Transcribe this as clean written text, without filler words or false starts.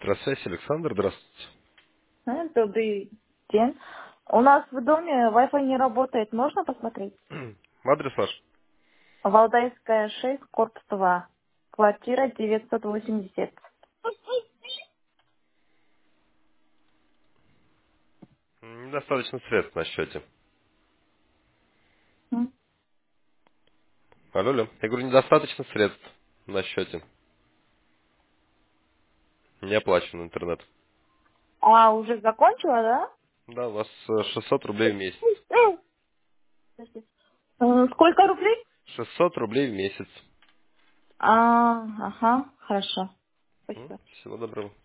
Электросвязь, Александр, здравствуйте. Добрый день. У нас в доме Wi-Fi не работает. Можно посмотреть? Адрес ваш? Валдайская, 6, корпус 2. Квартира 980. Недостаточно средств на счете. М. Алло, алло. Я говорю, недостаточно средств на счете. Не оплачен интернет. А, уже закончила, да? Да, у вас 600 рублей в месяц. Подожди. Сколько рублей? 600 рублей в месяц. А, ага, хорошо. Спасибо. Всего доброго.